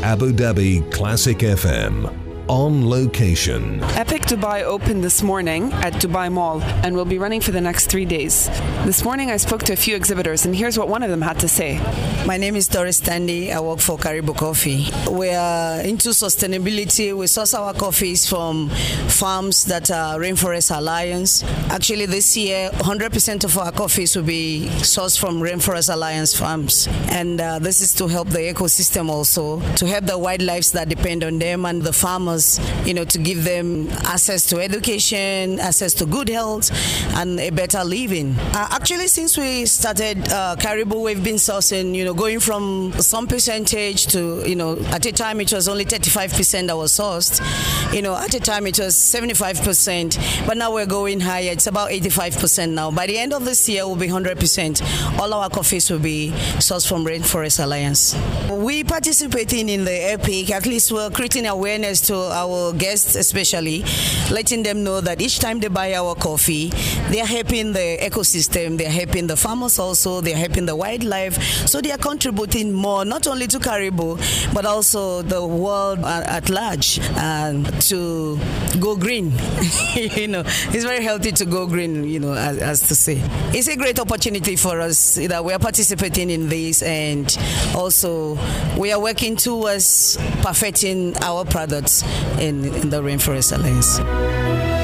Abu Dhabi Classic FM. On location. Epic Dubai opened this morning at Dubai Mall and will be running for the next 3 days. This morning I spoke to a few exhibitors and here's what one of them had to say. My name is Doris Tandy. I work for Caribou Coffee. We are into sustainability. We source our coffees from farms that are Rainforest Alliance. Actually this year 100% of our coffees will be sourced from Rainforest Alliance farms. And this is to help the ecosystem also, to help the wildlife that depend on them and the farmers, to give them access to education, access to good health, and a better living. Actually, since we started Caribou, we've been sourcing, going from some percentage to, at a time it was only 35% that was sourced. At a time it was 75%, but now we're going higher. It's about 85% now. By the end of this year, will be 100%. All our coffees will be sourced from Rainforest Alliance. We participating in the EPIC. At least we're creating awareness to our guests, especially letting them know that each time they buy our coffee, they are helping the ecosystem, they are helping the farmers also, they are helping the wildlife. So they are contributing more, not only to Caribou, but also the world at large, to go green. It's very healthy to go green, as to say. It's a great opportunity for us that we are participating in this, and also we are working towards perfecting our products in the Rainforest Alliance.